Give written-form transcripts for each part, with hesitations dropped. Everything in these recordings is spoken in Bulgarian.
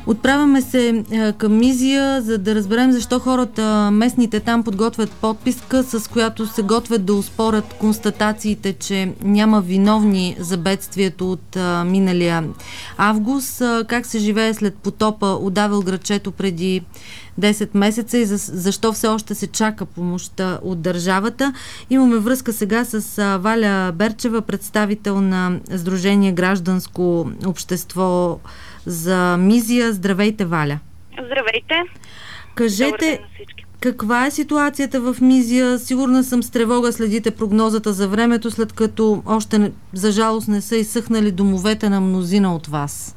Отправяме се към Мизия, за да разберем защо хората, местните там, подготвят подписка, с която се готвят да оспорят констатациите, че няма виновни за бедствието от миналия август. Как се живее след потопа от Авел-градчето преди 10 месеца и защо все още се чака помощта от държавата. Имаме връзка сега с Валя Берчева, представител на Сдружение Гражданско общество за Мизия. Здравейте, Валя. Здравейте. Кажете, каква е ситуацията в Мизия? Сигурна съм, с тревога следите прогнозата за времето, след като още за жалост не са изсъхнали домовете на мнозина от вас.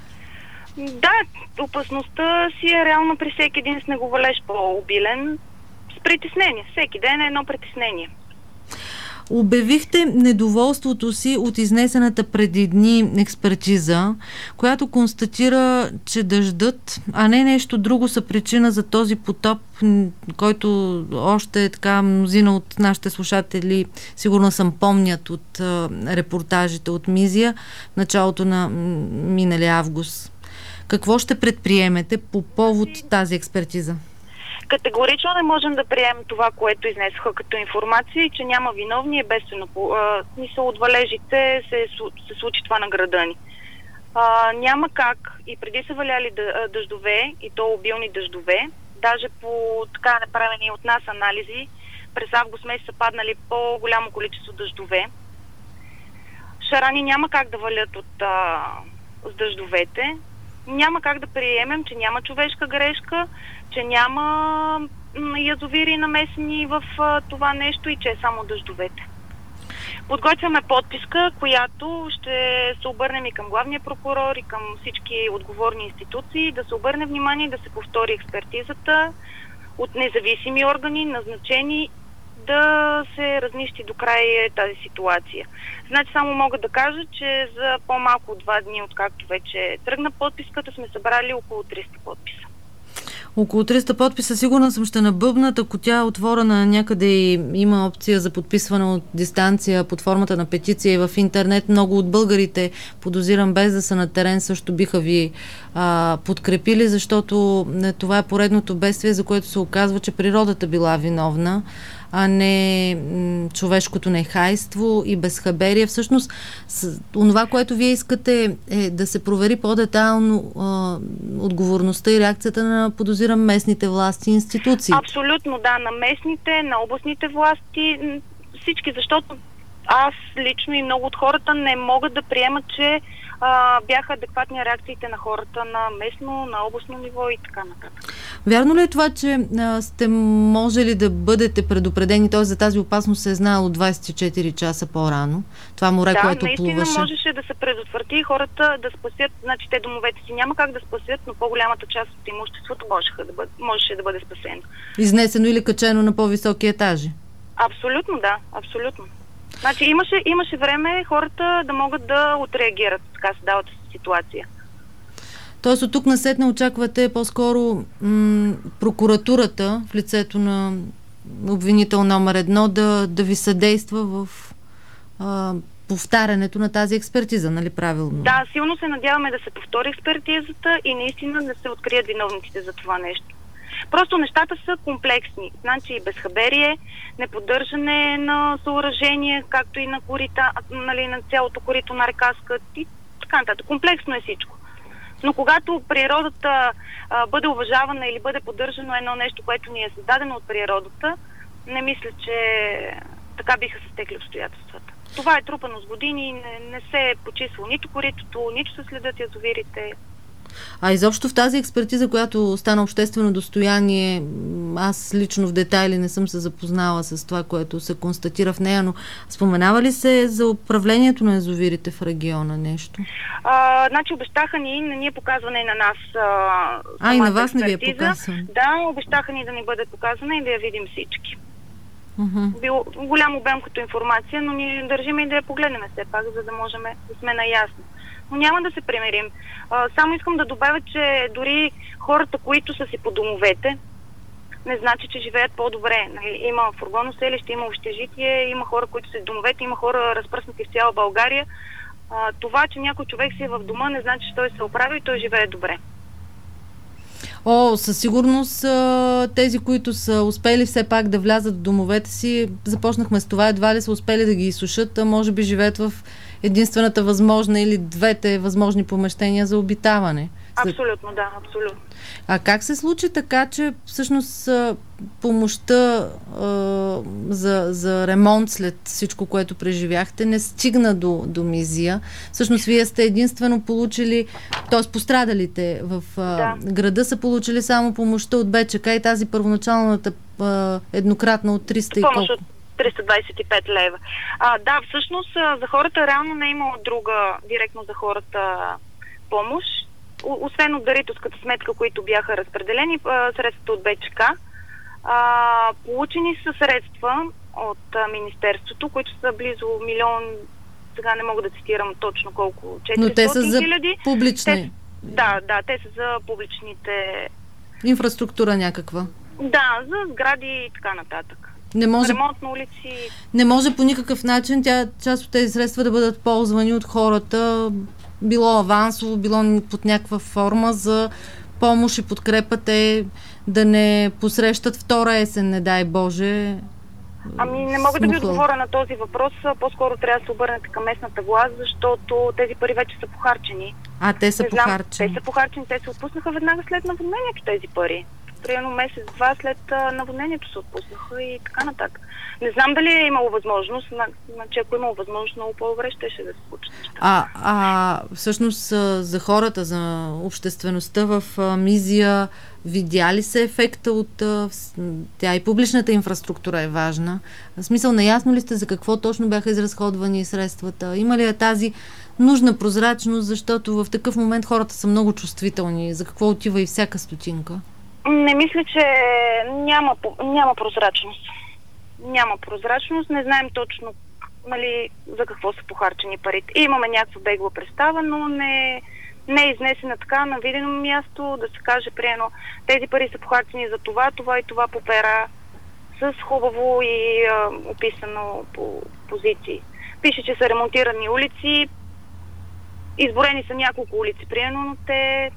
Да, опасността си е реално при всеки един снеговалеж по-обилен. С притеснение. Всеки ден е едно притеснение. Обявихте недоволството си от изнесената преди дни експертиза, която констатира, че дъждът, а не нещо друго, са причина за този потоп, който още така мнозина от нашите слушатели сигурно съм помнят от репортажите от Мизия в началото на миналия август. Какво ще предприемете по повод тази експертиза? Категорично не можем да приемем това, което изнесоха като информация, и че няма виновни, естествено. Мисъл от валежите се случи това на града ни. Няма как. И преди са валяли дъждове, и то обилни дъждове. Даже по така направени от нас анализи, през август месец са паднали по-голямо количество дъждове. Шарани няма как да валят с дъждовете. Няма как да приемем, че няма човешка грешка, че няма язовири намесени в това нещо и че е само дъждовете. Подготвяме подписка, която ще се обърнем и към главния прокурор, и към всички отговорни институции, да се обърне внимание да се повтори експертизата от независими органи, назначени, да се разнищи до край тази ситуация. Значи само мога да кажа, че за по-малко от 2 дни, откакто вече тръгна подписката, сме събрали около 300 подписа. Около 300 подписа, сигурна съм, ще набъбнат, ако тя е отворена някъде и има опция за подписване от дистанция под формата на петиция и в интернет. Много от българите, подозирам без да са на терен, също биха ви подкрепили, защото това е поредното бедствие, за което се оказва, че природата била виновна, а не човешкото нехайство и безхаберие. Всъщност, онова, което вие искате, е да се провери по-детайлно отговорността и реакцията на, подозирам, местните власти и институции. Абсолютно, да, на местните, на областните власти, всички, защото аз лично и много от хората не могат да приемат, че бяха адекватни реакциите на хората на местно, на областно ниво и така нататък. Вярно ли е това, че сте можели да бъдете предупредени, т.е. за тази опасност се е знаело 24 часа по-рано? Това море, което плуваше. Да, наистина можеше да се предотврати и хората да спасят, значи те домовете си няма как да спасят, но по-голямата част от имуществото можеше да бъде спасено. Изнесено или качено на по-високи етажи? Абсолютно, да, абсолютно. Значи имаше време хората да могат да отреагират така създалата ситуация. Тоест от тук насетне очаквате по-скоро прокуратурата в лицето на обвинител номер 1 да ви съдейства в повтарянето на тази експертиза, нали правилно? Да, силно се надяваме да се повтори експертизата и наистина да се открият виновниците за това нещо. Просто нещата са комплексни. Значи безхаберие, неподдържане на съоръжение, както и на корита, нали, на цялото корито на река Скът и така нататък. Комплексно е всичко. Но когато природата бъде уважавана или бъде поддържано едно нещо, което ни е създадено от природата, не мисля, че така биха се стекли обстоятелствата. Това е трупано с години, не се е почиствало нито коритото, нито се следят язовирите. А изобщо в тази експертиза, която стана обществено достояние, аз лично в детайли не съм се запознала с това, което се констатира в нея, но споменава ли се за управлението на язовирите в региона нещо? Значи обещаха ни, не ни е показване и на нас и на вас не ви е показване? Да, обещаха ни да ни бъде показана и да я видим всички. Бил голям обем като информация, но ние държим и да я погледнем все пак, за да можем да сме наясно. Но няма да се примирим. Само искам да добавя, че дори хората, които са си по домовете, не значи, че живеят по-добре. Има фургонно селище, има общежитие, има хора, които са в домовете, има хора разпръснати в цяла България. Това, че някой човек си е в дома, не значи, че той се оправи и той живее добре. Със сигурност тези, които са успели все пак да влязат в домовете си, започнахме с това, едва ли са успели да ги изсушат, а може би живеят в единствената възможна или двете възможни помещения за обитаване. Абсолютно, да, абсолютно. А как се случи така, че всъщност помощта за ремонт след всичко, което преживяхте, не стигна до Мизия? Всъщност вие сте единствено получили, т.е. пострадалите в града са получили само помощта от БЧК и тази първоначалната еднократна от 300 и колко? 325 лева. Да, всъщност за хората реално не е имало друга директно за хората помощ. Освен от дарителската сметка, които бяха разпределени, средствата от БЧК, получени са средства от Министерството, които са близо милион, сега не мога да цитирам точно колко, 400 000. Но те са за публични? Да, те са за публичните... Инфраструктура някаква? Да, за сгради и така нататък. Ремонт на улици. Не може по никакъв начин част от тези средства да бъдат ползвани от хората, било авансово, било под някаква форма за помощ и подкрепа те да не посрещат втора есен, не дай Боже. Не мога да ви отговоря на този въпрос. По-скоро трябва да се обърнете към местната власт, защото тези пари вече са похарчени. Те са похарчени? Те са похарчени, те се отпуснаха веднага след наводнението тези пари. Примерно месец-два след наводнението се отпуснаха и така нататък. Не знам дали е имало възможност, че ако е имало възможност, много по-добре щеше да се случат. Всъщност за хората, за обществеността в Мизия, видя ли се ефекта от тя и публичната инфраструктура е важна? В смисъл, наясно ли сте за какво точно бяха изразходвани средствата? Има ли тази нужна прозрачност, защото в такъв момент хората са много чувствителни, за какво отива и всяка стотинка? Не мисля, че няма прозрачност. Няма прозрачност, не знаем точно за какво са похарчени парите. Имаме някаква бегла представа, но не е изнесена така на видено място, да се каже приено, тези пари са похарчени за това, това и това по пера, с хубаво и описано по позиции. Пише, че са ремонтирани улици, изборени са няколко улици, приено, но те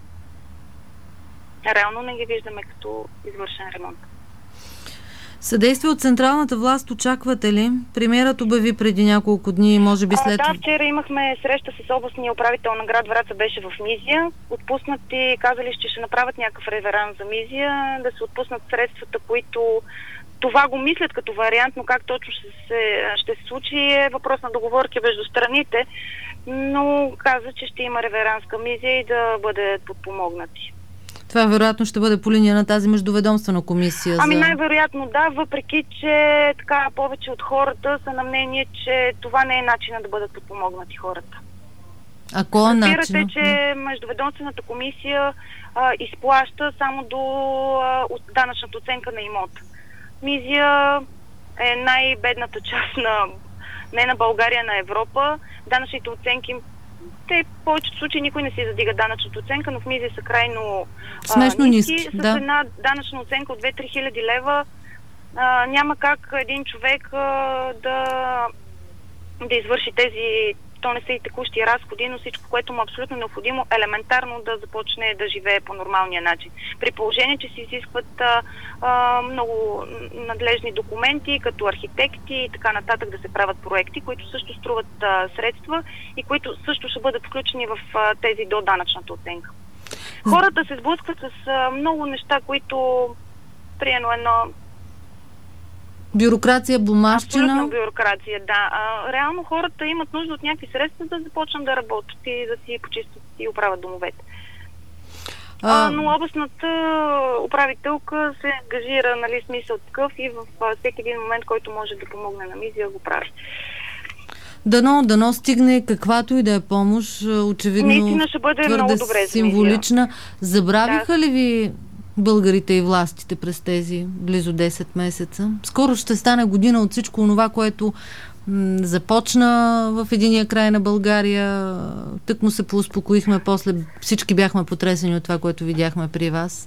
реално не ги виждаме като извършен ремонт. Съдействие от централната власт очаквате ли? Премиерът обяви преди няколко дни, може би след... Вчера имахме среща с областния управител на град Враца, беше в Мизия. Отпуснати, казали, че ще направят някакъв реверанс за Мизия, да се отпуснат средствата, които това го мислят като вариант, но как точно ще се случи е въпрос на договорки между страните, но каза, че ще има реверанс към Мизия и да бъдат подпомогнати. Това вероятно ще бъде по линия на тази междуведомствена комисия. Най-вероятно да, въпреки че така повече от хората са на мнение, че това не е начинът да бъдат подпомогнати хората. А кой е начинът? Разбирате, че междуведомствената комисия изплаща само до данъчната оценка на имота. Мизия е най-бедната част не на България, на Европа. Данъчните оценки, в повечето случаи никой не си задига данъчната оценка, но в Мизия са крайно смешно ниски. С една данъчна оценка от 2-3 хиляди лева няма как един човек да извърши тези, то не са и текущи разходи, но всичко, което му е абсолютно необходимо, елементарно да започне да живее по нормалния начин. При положение, че се изискват много надлежни документи, като архитекти и така нататък да се правят проекти, които също струват средства и които също ще бъдат включени в тези до данъчната оценка. Хората се сблъскват с много неща, които приено едно бюрокрация, бумащина. Абсолютно бюрокрация, да. Реално хората имат нужда от някакви средства да започнат да работят и да си почистят и оправят домовете. Но областната управителка се ангажира, смисъл такъв и в всеки един момент, който може да помогне на Мизия, го прави. Дано стигне каквато и да е помощ, очевидно наистина ще бъде твърде много добре символична. Забравиха ли ви българите и властите през тези близо 10 месеца? Скоро ще стане година от всичко това, което започна в единия край на България. Тък му се поуспокоихме, после всички бяхме потресени от това, което видяхме при вас.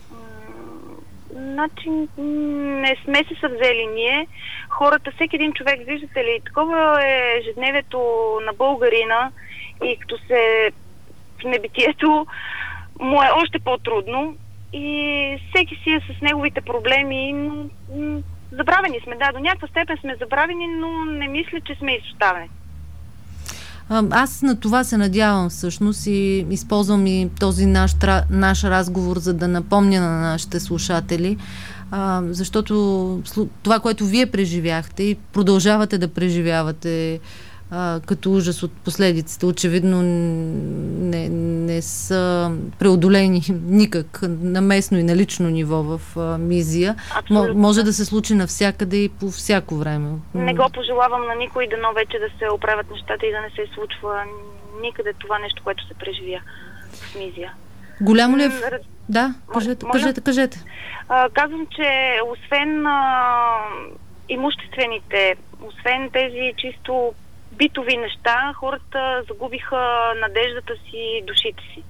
Значи не сме се съвзели ние. Хората, всеки един човек, виждате ли, такова е ежедневието на българина и като се в небитието му е още по-трудно. и всеки си е с неговите проблеми, но забравени сме, да, до някаква степен сме забравени, но не мисля, че сме изоставени. Аз на това се надявам всъщност и използвам и този наш разговор, за да напомня на нашите слушатели, защото това, което вие преживяхте и продължавате да преживявате като ужас от последиците, очевидно не са преодолени никак на местно и на лично ниво в Мизия. Може да се случи навсякъде и по всяко време. Не го пожелавам на никой, дано вече да се оправят нещата и да не се случва никъде това нещо, което се преживя в Мизия. Голямо ли е... Да, кажете. Казвам, че освен имуществените, освен тези чисто битови неща, хората загубиха надеждата си, душите си.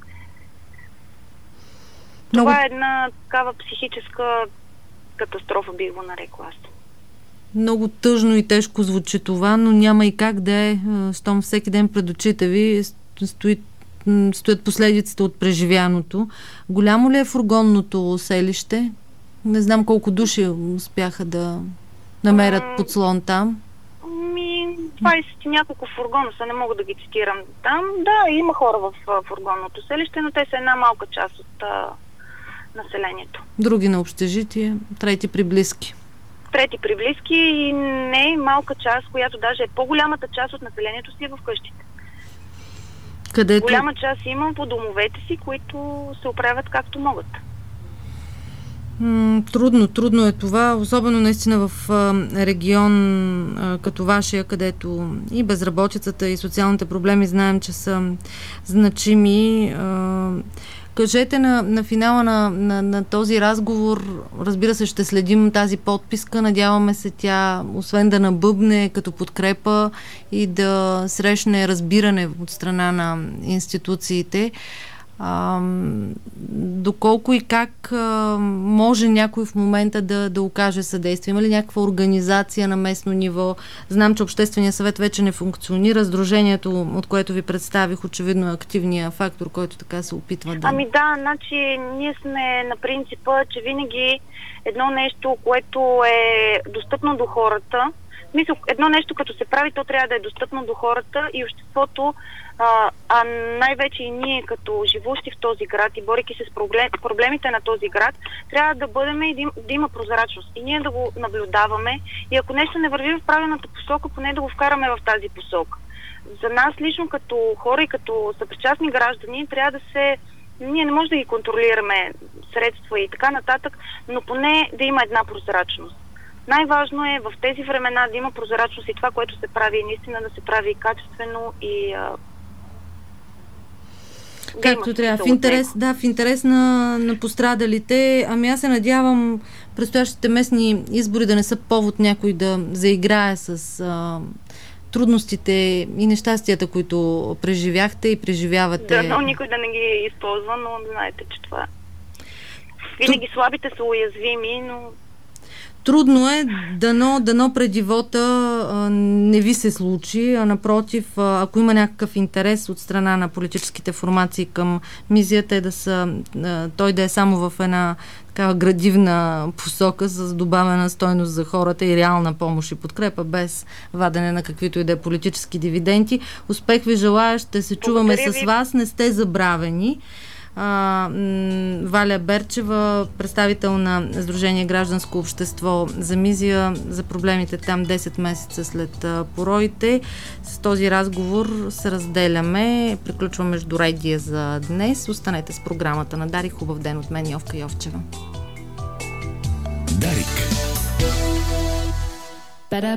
Това е една такава психическа катастрофа, бих го нарекла аз. Много тъжно и тежко звучи това, но няма и как да е, щом всеки ден пред очите ви стоят последиците от преживяното. Голямо ли е фургонното селище? Не знам колко души успяха да намерят подслон там. 20 и няколко фургона са, не мога да ги цитирам там. Да, има хора в фургонното селище, но те са една малка част от населението. Други на общежитие, трети при близки. Трети при близки и не малка част, която даже е по-голямата част от населението си е в къщите. Където... Голяма част има по домовете си, които се оправят както могат. Трудно е това, особено наистина в регион като вашия, където и безработицата, и социалните проблеми знаем, че са значими. Кажете на финала на този разговор, разбира се, ще следим тази подписка, надяваме се тя, освен да набъбне като подкрепа и да срещне разбиране от страна на институциите. Доколко и как може някой в момента да окаже съдействие? Има ли някаква организация на местно ниво? Знам, че Общественият съвет вече не функционира. Сдружението, от което ви представих, очевидно е активният фактор, който така се опитва да... Значи ние сме на принципа, че винаги едно нещо, което е достъпно до хората, едно нещо като се прави, то трябва да е достъпно до хората и обществото, а най-вече и ние като живущи в този град и борейки се с проблемите на този град, трябва да бъдем и да има прозрачност. И ние да го наблюдаваме и ако нещо не върви в правилната посока, поне да го вкараме в тази посока. За нас лично като хора и като съпричастни граждани трябва да се... Ние не можем да ги контролираме средства и така нататък, но поне да има една прозрачност. Най-важно е в тези времена да има прозрачност и това, което се прави, наистина да се прави качествено и както трябва. В интерес на пострадалите. Ами аз се надявам предстоящите местни избори да не са повод някой да заиграе с трудностите и нещастията, които преживяхте и преживявате. Да, но никой да не ги използва, но знаете, че това... Винаги слабите са уязвими, но... Трудно е, дано преди вота не ви се случи, а напротив, ако има някакъв интерес от страна на политическите формации към мизията, той да е само в една такава градивна посока с добавена стойност за хората и реална помощ и подкрепа, без вадене на каквито и да е политически дивиденти. Успех ви желая, ще се чуваме с вас, не сте забравени. Валя Берчева, представител на Сдружение Гражданско общество за Мизия, за проблемите там 10 месеца след пороите. С този разговор се разделяме. Приключваме Междуредие за днес. Останете с програмата на Дарик. Хубав ден от мен, Йовка Йовчева. Дарик.